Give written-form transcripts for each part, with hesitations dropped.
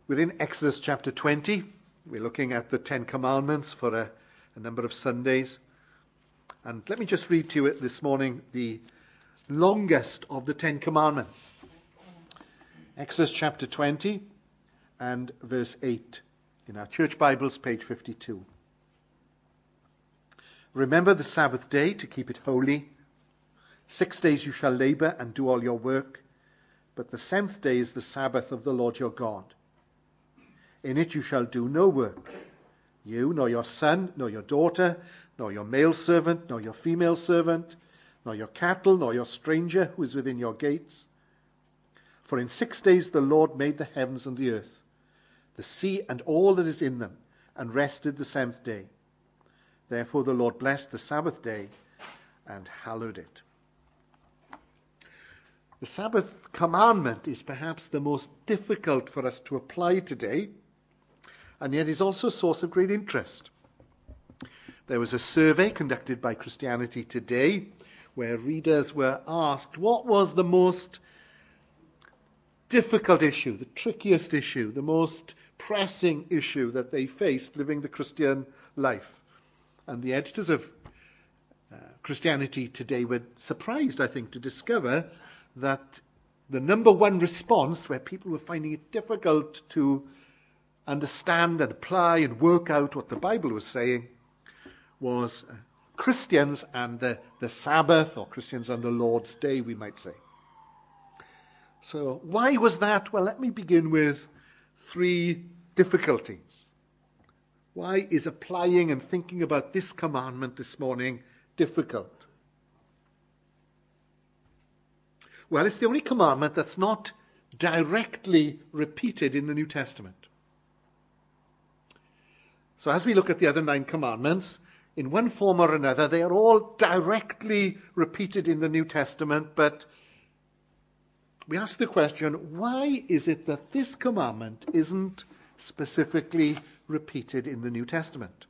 We're in Exodus chapter 20. We're looking at the Ten Commandments for a number of Sundays. And let me just read to you this morning the longest of the Ten Commandments. Exodus chapter 20 and verse 8 in our church Bibles, page 52. Remember the Sabbath day to keep it holy. 6 days you shall labor and do all your work, but the seventh day is the Sabbath of the Lord your God. In it you shall do no work, you, nor your son, nor your daughter, nor your male servant, nor your female servant, nor your cattle, nor your stranger who is within your gates. For in 6 days the Lord made the heavens and the earth, the sea and all that is in them, and rested the seventh day. Therefore the Lord blessed the Sabbath day and hallowed it. The Sabbath commandment is perhaps the most difficult for us to apply today, and yet is also a source of great interest. There was a survey conducted by Christianity Today where readers were asked what was the most difficult issue, the trickiest issue, the most pressing issue that they faced living the Christian life. And the editors of Christianity Today were surprised, I think, to discover that the number one response, where people were finding it difficult to understand and apply and work out what the Bible was saying, was Christians and the Sabbath, or Christians and the Lord's Day, we might say. So why was that? Well, let me begin with three difficulties. Why is applying and thinking about this commandment this morning difficult? Well, it's the only commandment that's not directly repeated in the New Testament. So as we look at the other 9 commandments, in one form or another, they are all directly repeated in the New Testament, but we ask the question, why is it that this commandment isn't specifically repeated in the New Testament?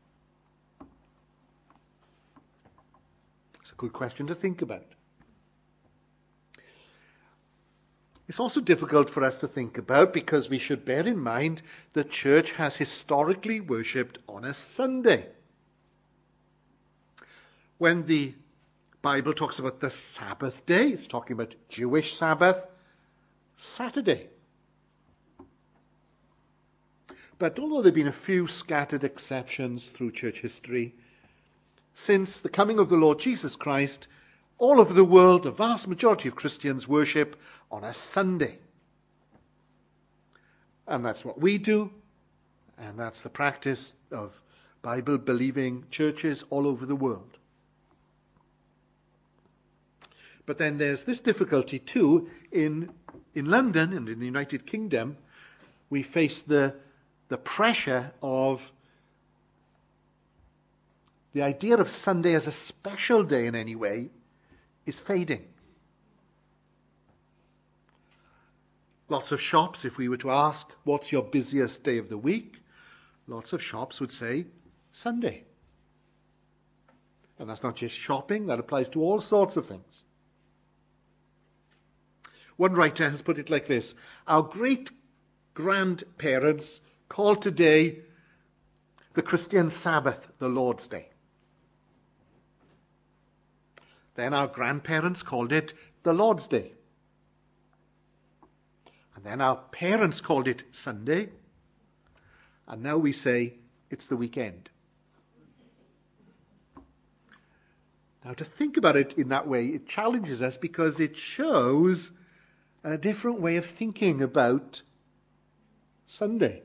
It's a good question to think about. It's also difficult for us to think about because we should bear in mind the church has historically worshipped on a Sunday. When the Bible talks about the Sabbath day, it's talking about Jewish Sabbath, Saturday. But although there have been a few scattered exceptions through church history, since the coming of the Lord Jesus Christ, all over the world, the vast majority of Christians worship on a Sunday. And that's what we do, and that's the practice of Bible-believing churches all over the world. But then there's this difficulty too. In London and in the United Kingdom, we face the pressure of the idea of Sunday as a special day in any way is fading. Lots of shops, if we were to ask, what's your busiest day of the week? Lots of shops would say Sunday. And that's not just shopping, that applies to all sorts of things. One writer has put it like this: our great-grandparents called today the Christian Sabbath the Lord's Day. Then our grandparents called it the Lord's Day. And then our parents called it Sunday. And now we say it's the weekend. Now, to think about it in that way, it challenges us because it shows a different way of thinking about Sunday.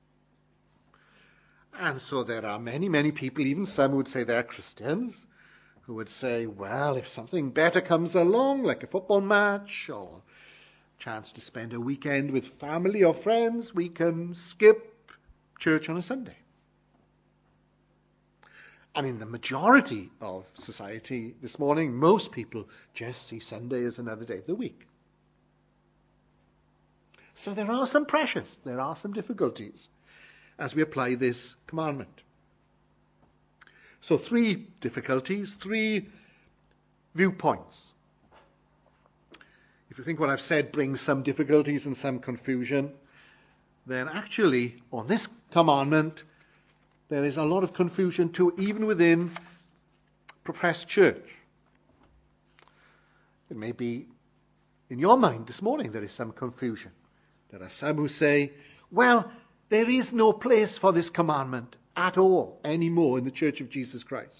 And so there are many, many people, even some who would say they're Christians, who would say, well, if something better comes along, like a football match or a chance to spend a weekend with family or friends, we can skip church on a Sunday. And in the majority of society this morning, most people just see Sunday as another day of the week. So there are some pressures, there are some difficulties as we apply this commandment. So 3 difficulties, 3 viewpoints. If you think what I've said brings some difficulties and some confusion, then actually on this commandment there is a lot of confusion too, even within professed church. It may be in your mind this morning there is some confusion. There are some who say, well, there is no place for this commandment at all anymore in the Church of Jesus Christ.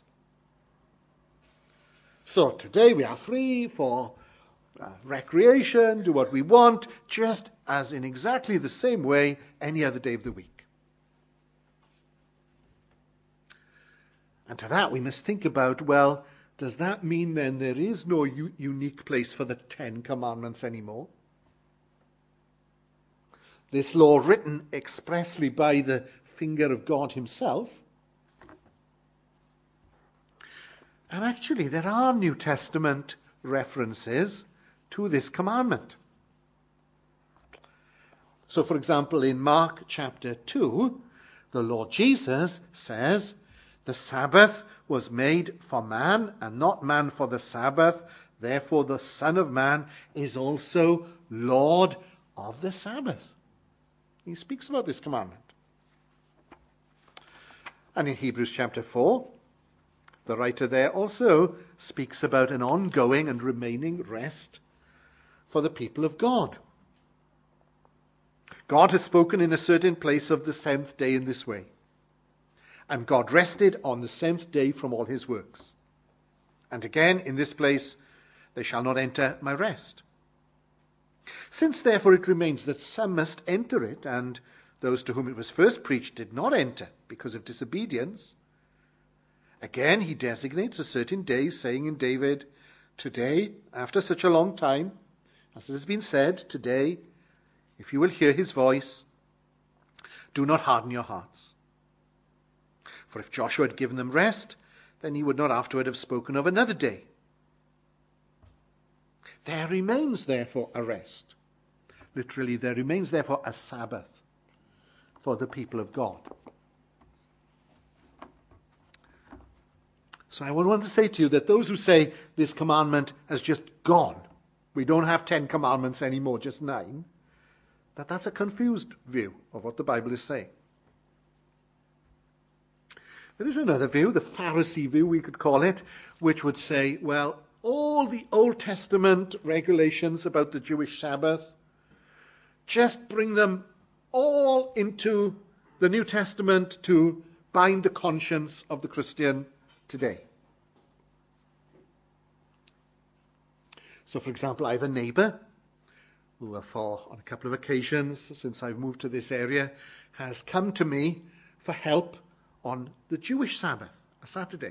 So today we are free for recreation, do what we want, just as in exactly the same way any other day of the week. And to that we must think about, well, does that mean then there is no unique place for the 10 Commandments anymore? This law written expressly by the finger of God himself. And actually there are New Testament references to this commandment. So for example, in Mark chapter 2, the Lord Jesus says, the Sabbath was made for man, and not man for the Sabbath. Therefore the Son of Man is also Lord of the Sabbath. He speaks about this commandment. And in Hebrews chapter 4, the writer there also speaks about an ongoing and remaining rest for the people of God. God has spoken in a certain place of the 7th day in this way. And God rested on the 7th day from all his works. And again, in this place, they shall not enter my rest. Since therefore it remains that some must enter it, and those to whom it was first preached did not enter because of disobedience, again he designates a certain day, saying in David, today, after such a long time, as it has been said, today, if you will hear his voice, do not harden your hearts. For if Joshua had given them rest, then he would not afterward have spoken of another day. There remains therefore a rest. Literally, there remains therefore a Sabbath for the people of God. So I want to say to you that those who say this commandment has just gone, we don't have 10 commandments anymore, just 9, that's a confused view of what the Bible is saying. There is another view, the Pharisee view we could call it, which would say, well, all the Old Testament regulations about the Jewish Sabbath, just bring them all into the New Testament to bind the conscience of the Christian today. So, for example, I have a neighbor who, on a couple of occasions since I've moved to this area, has come to me for help on the Jewish Sabbath, a Saturday.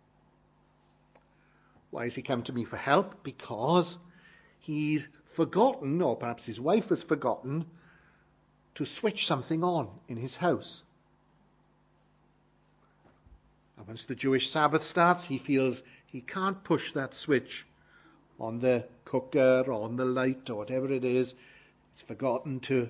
Why has he come to me for help? Because he's forgotten, or perhaps his wife has forgotten, to switch something on in his house. And once the Jewish Sabbath starts, he feels he can't push that switch on the cooker or on the light or whatever it is. He's forgotten to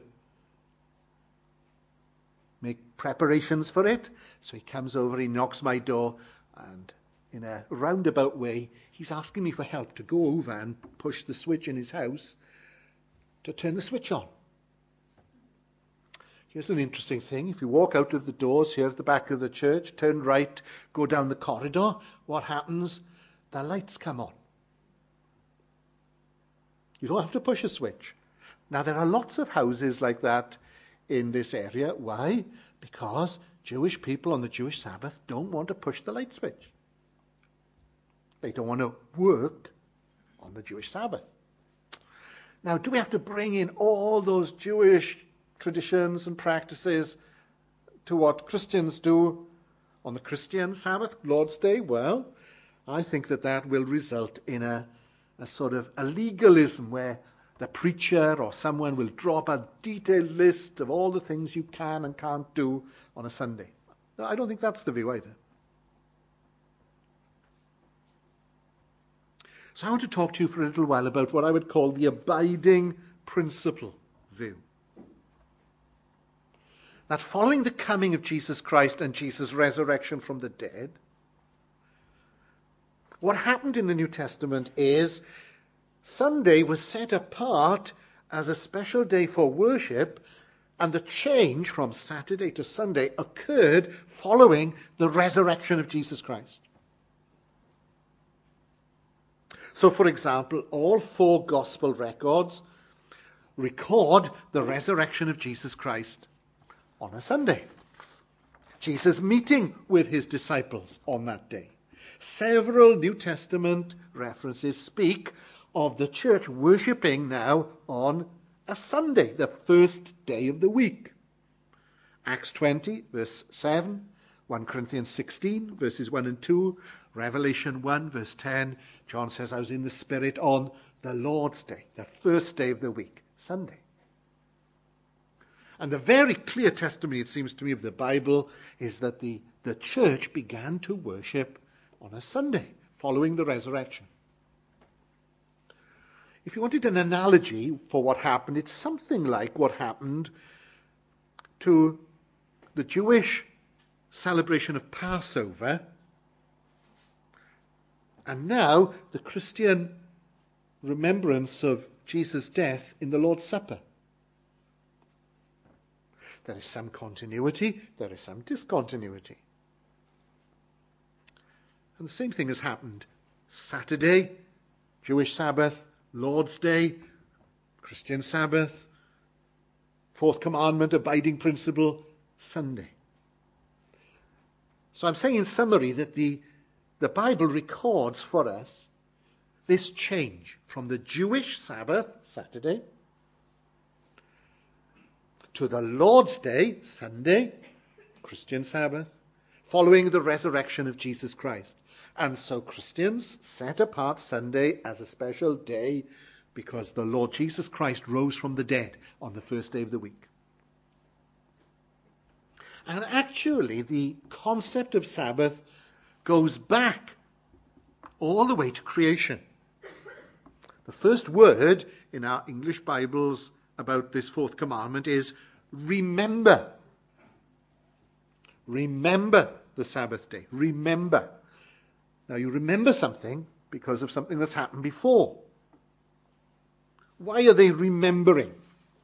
make preparations for it. So he comes over, he knocks my door, and in a roundabout way, he's asking me for help to go over and push the switch in his house to turn the switch on. Here's an interesting thing. If you walk out of the doors here at the back of the church, turn right, go down the corridor, what happens? The lights come on. You don't have to push a switch. Now, there are lots of houses like that in this area. Why? Because Jewish people on the Jewish Sabbath don't want to push the light switch. They don't want to work on the Jewish Sabbath. Now, do we have to bring in all those Jewish traditions and practices to what Christians do on the Christian Sabbath, Lord's Day? Well, I think that will result in a sort of a legalism where the preacher or someone will drop a detailed list of all the things you can and can't do on a Sunday. No, I don't think that's the view either. So I want to talk to you for a little while about what I would call the abiding principle view. That following the coming of Jesus Christ and Jesus' resurrection from the dead, what happened in the New Testament is Sunday was set apart as a special day for worship, And the change from Saturday to Sunday occurred following the resurrection of Jesus Christ. So, for example, all 4 gospel records record the resurrection of Jesus Christ on a Sunday. Jesus meeting with his disciples on that day. Several New Testament references speak of the church worshipping now on a Sunday, the first day of the week. Acts 20, verse 7, 1 Corinthians 16, verses 1 and 2, Revelation 1, verse 10, John says, I was in the Spirit on the Lord's Day, the first day of the week, Sunday. And the very clear testimony, it seems to me, of the Bible is that the church began to worship on a Sunday following the resurrection. If you wanted an analogy for what happened, it's something like what happened to the Jewish celebration of Passover and now the Christian remembrance of Jesus' death in the Lord's Supper. There is some continuity, there is some discontinuity. And the same thing has happened. Saturday, Jewish Sabbath, Lord's Day, Christian Sabbath, Fourth Commandment, abiding principle, Sunday. So I'm saying in summary that the Bible records for us this change from the Jewish Sabbath, Saturday, to the Lord's Day, Sunday, Christian Sabbath, following the resurrection of Jesus Christ. And so Christians set apart Sunday as a special day because the Lord Jesus Christ rose from the dead on the first day of the week. And actually, the concept of Sabbath goes back all the way to creation. The first word in our English Bibles about this 4th commandment is remember. Remember the Sabbath day. Remember. Now you remember something because of something that's happened before. Why are they remembering?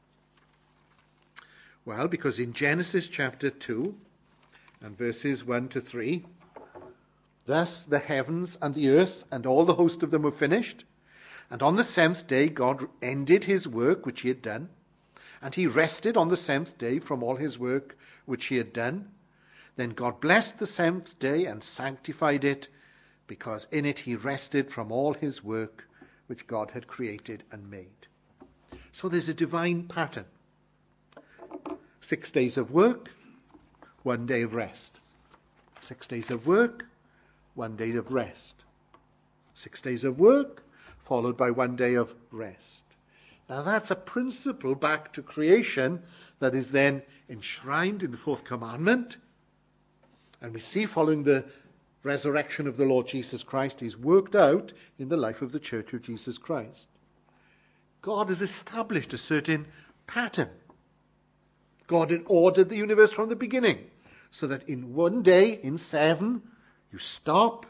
Well, because in Genesis chapter 2 and verses 1 to 3, thus the heavens and the earth and all the host of them were finished. And on the 7th day God ended his work which he had done. And he rested on the 7th day from all his work which he had done. Then God blessed the 7th day and sanctified it, because in it he rested from all his work which God had created and made. So there's a divine pattern. 6 days of work, 1 day of rest. 6 days of work, 1 day of rest. 6 days of work, followed by 1 day of rest. Now that's a principle back to creation that is then enshrined in the 4th commandment. And we see following the resurrection of the Lord Jesus Christ is worked out in the life of the Church of Jesus Christ. God has established a certain pattern. God had ordered the universe from the beginning so that in 1 day, in 7, you stop,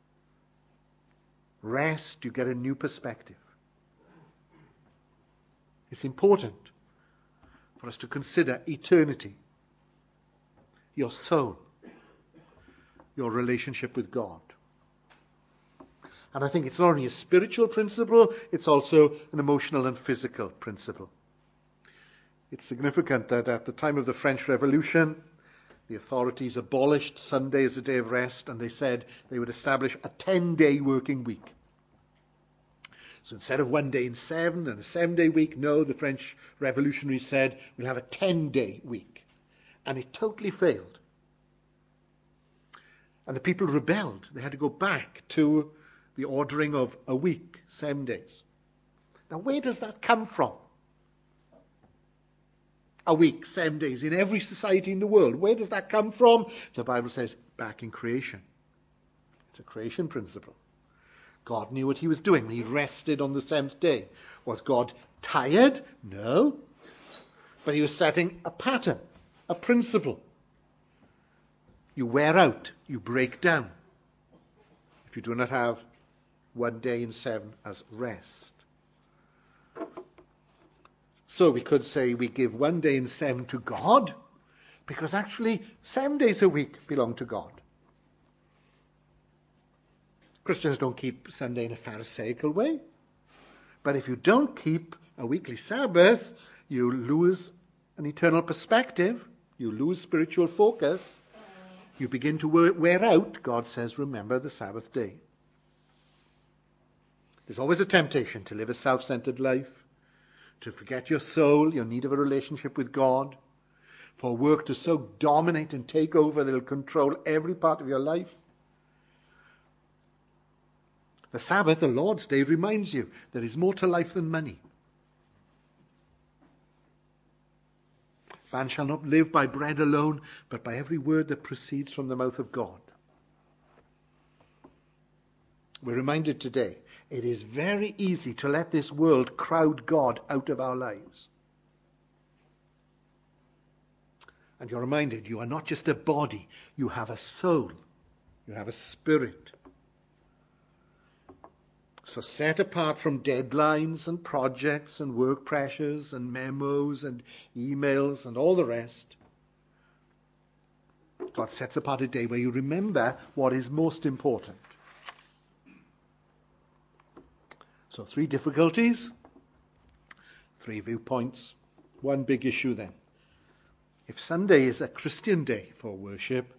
rest, you get a new perspective. It's important for us to consider eternity, your soul, your relationship with God. And I think it's not only a spiritual principle, it's also an emotional and physical principle. It's significant that at the time of the French Revolution, the authorities abolished Sunday as a day of rest, and they said they would establish a 10-day working week. So instead of 1 day in 7 and a 7-day week, no, the French revolutionaries said we'll have a 10-day week. And it totally failed. And the people rebelled. They had to go back to the ordering of a week, 7 days. Now, where does that come from? A week, 7 days, in every society in the world. Where does that come from? The Bible says back in creation. It's a creation principle. God knew what he was doing when he rested on the 7th day. Was God tired? No. But he was setting a pattern, a principle. You wear out, you break down, if you do not have 1 day in 7 as rest. So we could say we give 1 day in 7 to God, because actually 7 days a week belong to God. Christians don't keep Sunday in a Pharisaical way. But if you don't keep a weekly Sabbath, you lose an eternal perspective. You lose spiritual focus. You begin to wear out. God says, remember the Sabbath day. There's always a temptation to live a self-centered life, to forget your soul, your need of a relationship with God, for work to so dominate and take over that it'll control every part of your life. The Sabbath, the Lord's Day, reminds you there is more to life than money. Man shall not live by bread alone, but by every word that proceeds from the mouth of God. We're reminded today, it is very easy to let this world crowd God out of our lives. And you're reminded, you are not just a body, you have a soul, you have a spirit. So set apart from deadlines and projects and work pressures and memos and emails and all the rest, God sets apart a day where you remember what is most important. So 3 difficulties, 3 viewpoints, 1 big issue then. If Sunday is a Christian day for worship,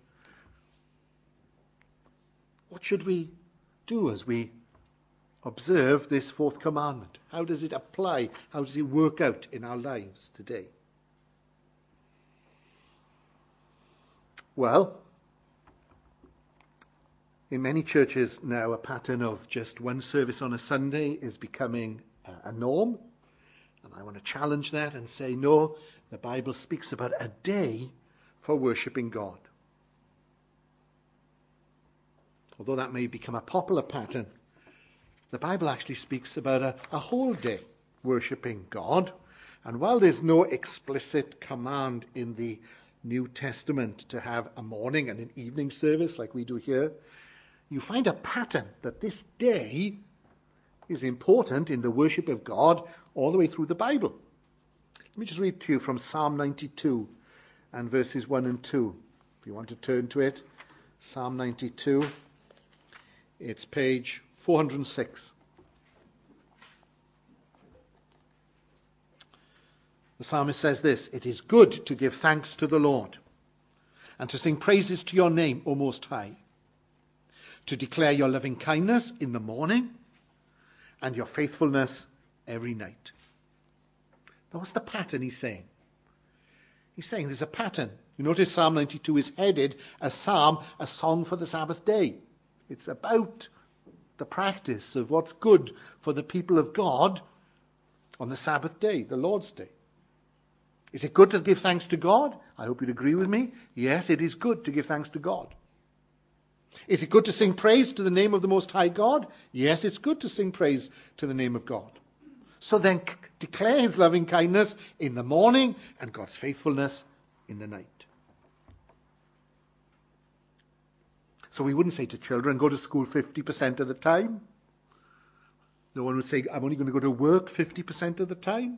what should we do as we observe this 4th commandment? How does it apply? How does it work out in our lives today? Well, in many churches now, a pattern of just 1 service on a Sunday is becoming a norm. And I want to challenge that and say, no, the Bible speaks about a day for worshipping God. Although that may become a popular pattern, the Bible actually speaks about a whole day worshipping God. And while there's no explicit command in the New Testament to have a morning and an evening service like we do here, you find a pattern that this day is important in the worship of God all the way through the Bible. Let me just read to you from Psalm 92 and verses 1 and 2. If you want to turn to it, Psalm 92, it's page 406. The psalmist says this: "It is good to give thanks to the Lord and to sing praises to your name, O Most High, to declare your loving kindness in the morning and your faithfulness every night." Now, what's the pattern he's saying? He's saying there's a pattern. You notice Psalm 92 is headed a psalm, a song for the Sabbath day. It's about the practice of what's good for the people of God on the Sabbath day, the Lord's day. Is it good to give thanks to God? I hope you'd agree with me. Yes, it is good to give thanks to God. Is it good to sing praise to the name of the Most High God? Yes, it's good to sing praise to the name of God. So then declare his loving kindness in the morning and God's faithfulness in the night. So we wouldn't say to children, go to school 50% of the time. No one would say, I'm only going to go to work 50% of the time.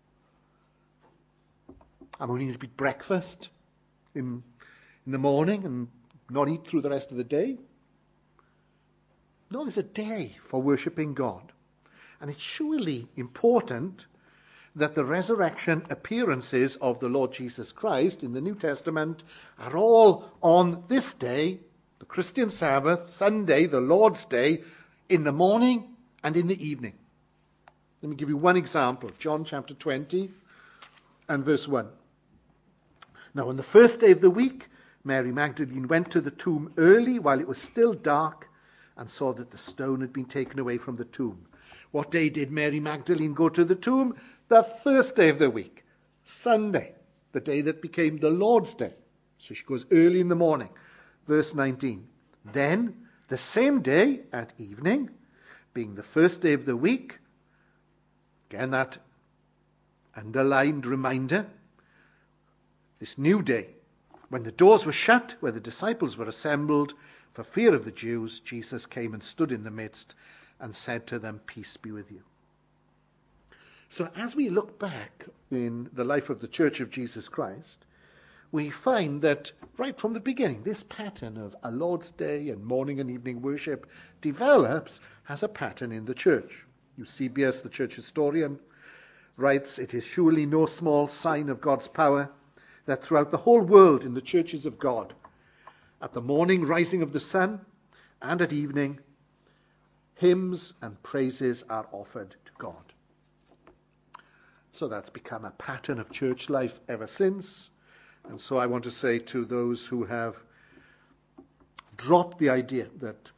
I'm only going to eat breakfast in the morning and not eat through the rest of the day. No, there's a day for worshipping God. And it's surely important that the resurrection appearances of the Lord Jesus Christ in the New Testament are all on this day, the Christian Sabbath, Sunday, the Lord's Day, in the morning and in the evening. Let me give you one example. John chapter 20 and verse 1. Now, on the first day of the week, Mary Magdalene went to the tomb early while it was still dark and saw that the stone had been taken away from the tomb. What day did Mary Magdalene go to the tomb? The first day of the week, Sunday, the day that became the Lord's Day. So she goes early in the morning. Verse 19. Then, the same day at evening, being the first day of the week, again that underlined reminder, this new day, when the doors were shut, where the disciples were assembled, for fear of the Jews, Jesus came and stood in the midst and said to them, "Peace be with you." So as we look back in the life of the Church of Jesus Christ, we find that right from the beginning, this pattern of a Lord's Day and morning and evening worship develops as a pattern in the church. Eusebius, the church historian, writes, "It is surely no small sign of God's power that throughout the whole world in the churches of God, at the morning rising of the sun and at evening, hymns and praises are offered to God." So that's become a pattern of church life ever since. And so I want to say to those who have dropped the idea that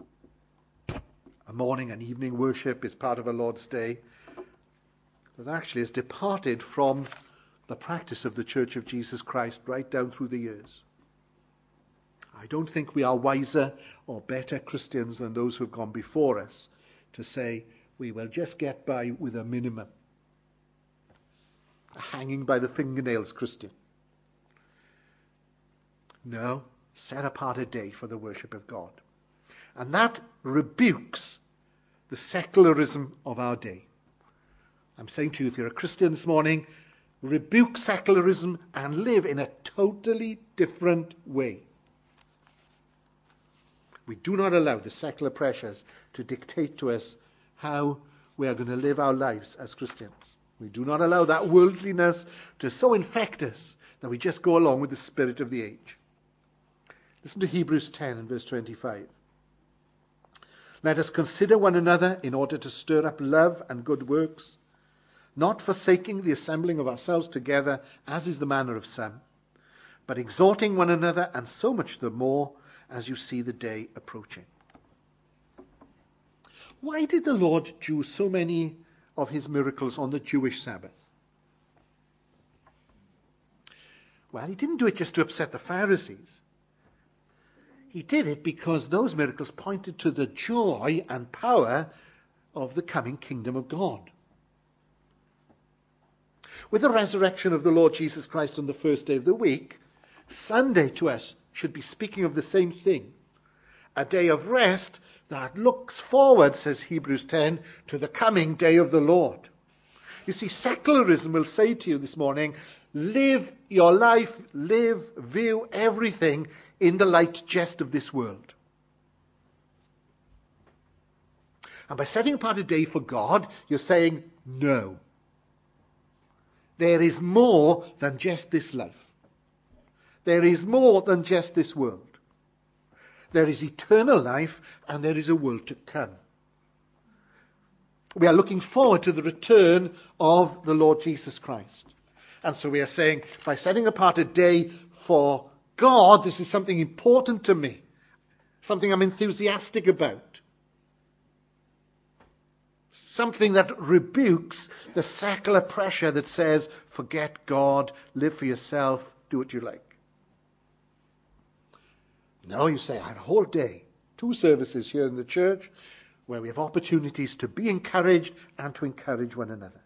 a morning and evening worship is part of a Lord's Day, that actually has departed from the practice of the Church of Jesus Christ right down through the years. I don't think we are wiser or better Christians than those who have gone before us to say we will just get by with a minimum. A hanging by the fingernails Christian. No, set apart a day for the worship of God. And that rebukes the secularism of our day. I'm saying to you, if you're a Christian this morning, rebuke secularism and live in a totally different way. We do not allow the secular pressures to dictate to us how we are going to live our lives as Christians. We do not allow that worldliness to so infect us that we just go along with the spirit of the age. Listen to Hebrews 10 and verse 25. "Let us consider one another in order to stir up love and good works, not forsaking the assembling of ourselves together, as is the manner of some, but exhorting one another, and so much the more as you see the day approaching." Why did the Lord do so many of his miracles on the Jewish Sabbath? Well, he didn't do it just to upset the Pharisees. He did it because those miracles pointed to the joy and power of the coming kingdom of God. With the resurrection of the Lord Jesus Christ on the first day of the week, Sunday to us should be speaking of the same thing. A day of rest that looks forward, says Hebrews 10, to the coming day of the Lord. You see, secularism will say to you this morning, live your life, view everything in the light just of this world. And by setting apart a day for God, you're saying, no. There is more than just this life. There is more than just this world. There is eternal life and there is a world to come. We are looking forward to the return of the Lord Jesus Christ. And so we are saying, by setting apart a day for God, this is something important to me, something I'm enthusiastic about, something that rebukes the secular pressure that says, forget God, live for yourself, do what you like. No, you say, I have a whole day, 2 services here in the church where we have opportunities to be encouraged and to encourage one another.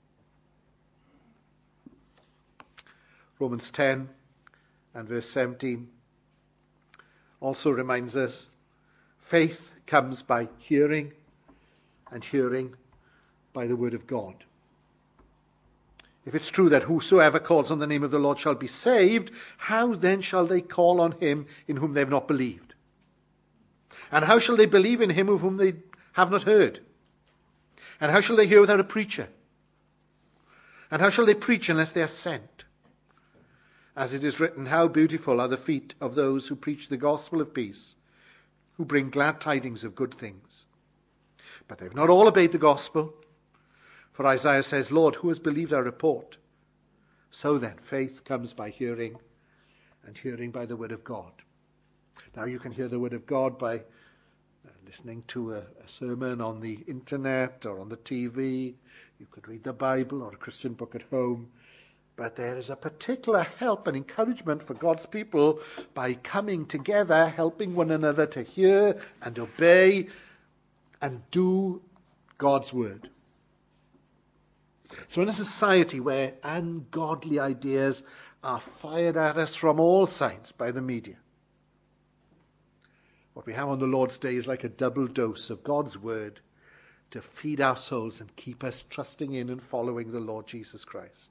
Romans 10 and verse 17 also reminds us, faith comes by hearing, and hearing by the word of God. If it's true that whosoever calls on the name of the Lord shall be saved, how then shall they call on him in whom they have not believed? And how shall they believe in him of whom they have not heard? And how shall they hear without a preacher? And how shall they preach unless they are sent? As it is written, how beautiful are the feet of those who preach the gospel of peace, who bring glad tidings of good things. But they have not all obeyed the gospel. For Isaiah says, Lord, who has believed our report? So then, faith comes by hearing, and hearing by the word of God. Now you can hear the word of God by listening to a sermon on the internet or on the TV. You could read the Bible or a Christian book at home. But there is a particular help and encouragement for God's people by coming together, helping one another to hear and obey and do God's word. So in a society where ungodly ideas are fired at us from all sides by the media, what we have on the Lord's Day is like a double dose of God's word to feed our souls and keep us trusting in and following the Lord Jesus Christ.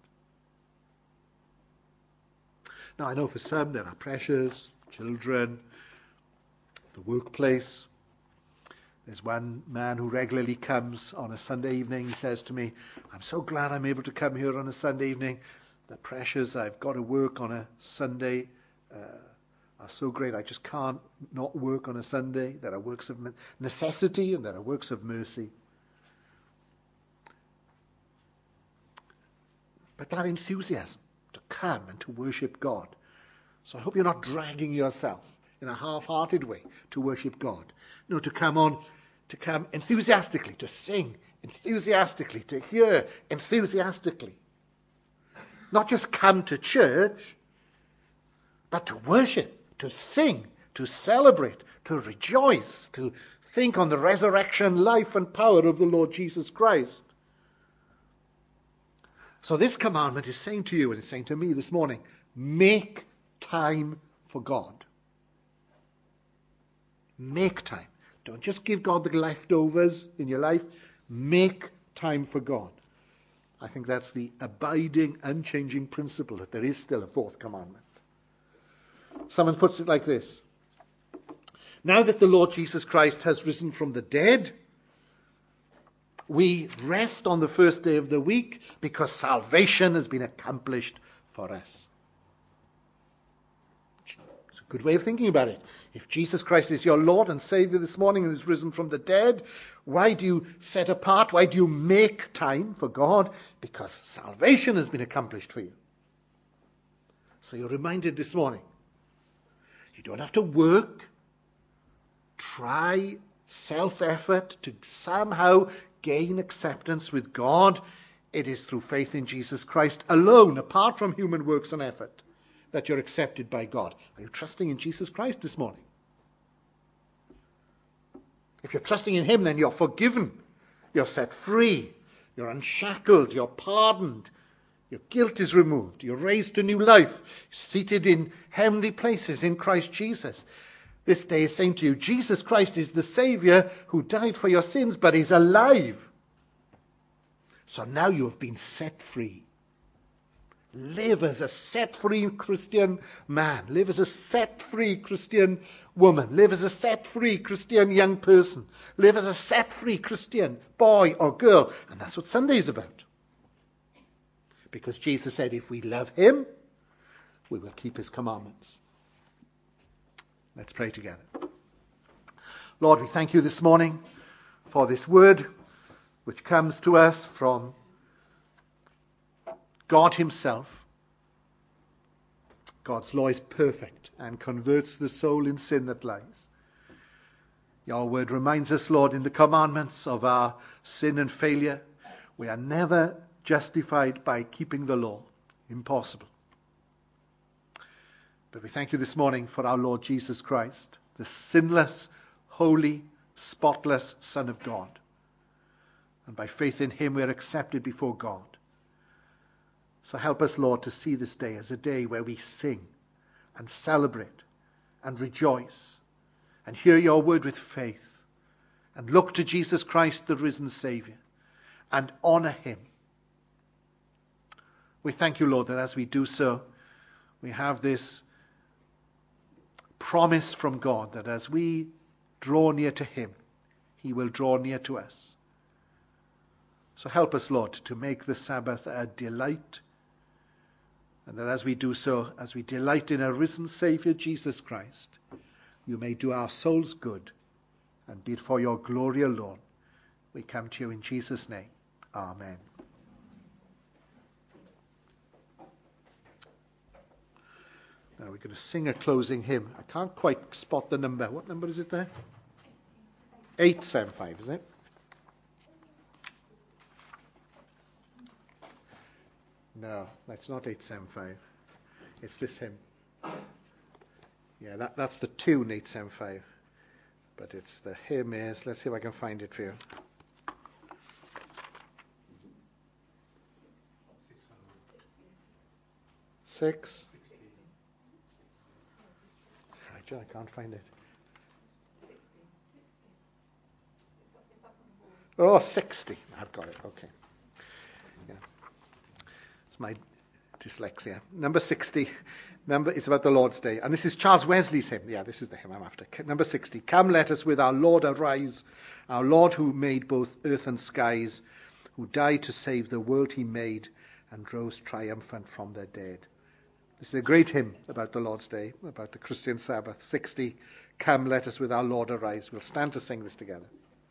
Now, I know for some there are pressures, children, the workplace. There's one man who regularly comes on a Sunday evening. He says to me, I'm so glad I'm able to come here on a Sunday evening. The pressures I've got to work on a Sunday are so great. I just can't not work on a Sunday. There are works of necessity and there are works of mercy. But that enthusiasm to come and to worship God. So I hope you're not dragging yourself in a half-hearted way to worship God. No, to come enthusiastically, to sing enthusiastically, to hear enthusiastically. Not just come to church, but to worship, to sing, to celebrate, to rejoice, to think on the resurrection, life and power of the Lord Jesus Christ. So this commandment is saying to you and it's saying to me this morning, make time for God. Make time. Don't just give God the leftovers in your life. Make time for God. I think that's the abiding, unchanging principle, that there is still a fourth commandment. Someone puts it like this. Now that the Lord Jesus Christ has risen from the dead, we rest on the first day of the week because salvation has been accomplished for us. It's a good way of thinking about it. If Jesus Christ is your Lord and Savior this morning and is risen from the dead, why do you set apart? Why do you make time for God? Because salvation has been accomplished for you. So you're reminded this morning, you don't have to work, try self-effort to somehow gain acceptance with God. It is through faith in Jesus Christ alone, apart from human works and effort, that you're accepted by God. Are you trusting in Jesus Christ this morning? If you're trusting in him, then you're forgiven. You're set free. You're unshackled. You're pardoned. Your guilt is removed. You're raised to new life, seated in heavenly places in Christ Jesus. This day is saying to you, Jesus Christ is the Savior who died for your sins, but is alive. So now you have been set free. Live as a set-free Christian man. Live as a set-free Christian woman. Live as a set-free Christian young person. Live as a set-free Christian boy or girl. And that's what Sunday is about. Because Jesus said, if we love him, we will keep his commandments. Let's pray together. Lord, we thank you this morning for this word which comes to us from God himself. God's law is perfect and converts the soul in sin that lies. Your word reminds us, Lord, in the commandments of our sin and failure. We are never justified by keeping the law. Impossible. But we thank you this morning for our Lord Jesus Christ, the sinless, holy, spotless Son of God. And by faith in him we are accepted before God. So help us, Lord, to see this day as a day where we sing and celebrate and rejoice and hear your word with faith and look to Jesus Christ, the risen Savior, and honor him. We thank you, Lord, that as we do so, we have this promise from God that as we draw near to him, he will draw near to us. So help us, Lord, to make the Sabbath a delight, and that as we do so, as we delight in a risen Savior, Jesus Christ, you may do our souls good, and be it for your glory alone. We come to you in Jesus' name. Amen. Now we're going to sing a closing hymn. I can't quite spot the number. What number is it there? 875, is it? No, that's not 875. It's this hymn. Yeah, that's the tune, 875. But it's the hymn is, let's see if I can find it for you. Six. I can't find it. Oh, 60. I've got it. Okay. Yeah. It's my dyslexia. Number 60. It's about the Lord's Day. And this is Charles Wesley's hymn. Yeah, this is the hymn I'm after. Number 60. Come, let us with our Lord arise. Our Lord who made both earth and skies, who died to save the world he made and rose triumphant from the dead. This is a great hymn about the Lord's Day, about the Christian Sabbath. 60. Come, let us with our Lord arise. We'll stand to sing this together.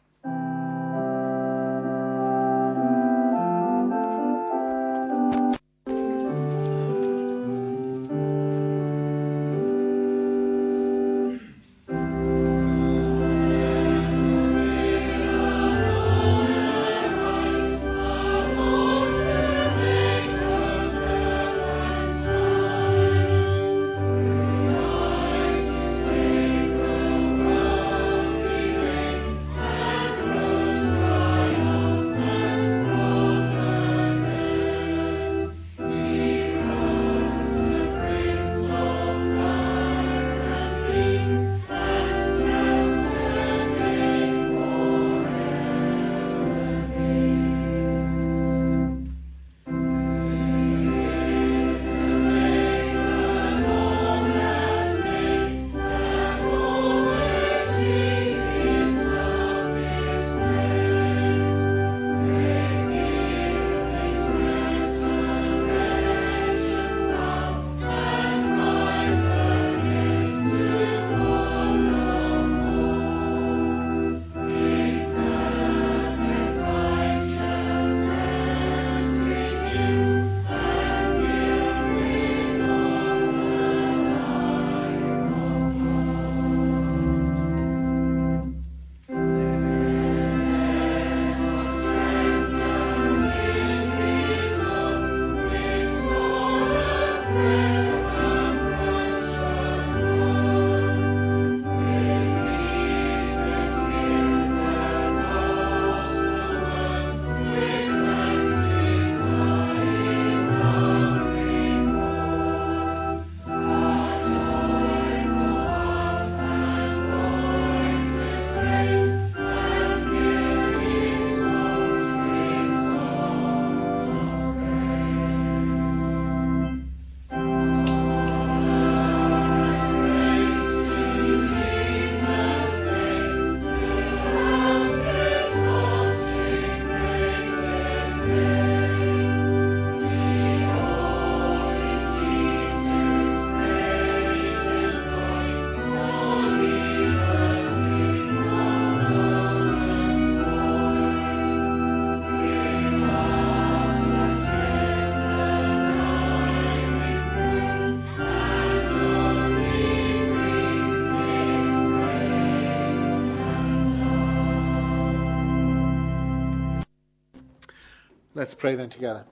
Let's pray then together.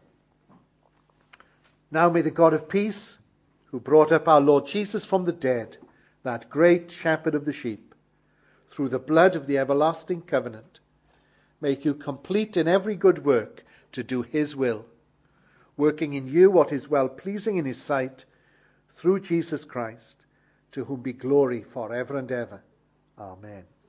Now may the God of peace, who brought up our Lord Jesus from the dead, that great shepherd of the sheep, through the blood of the everlasting covenant, make you complete in every good work to do his will, working in you what is well-pleasing in his sight, through Jesus Christ, to whom be glory forever and ever. Amen.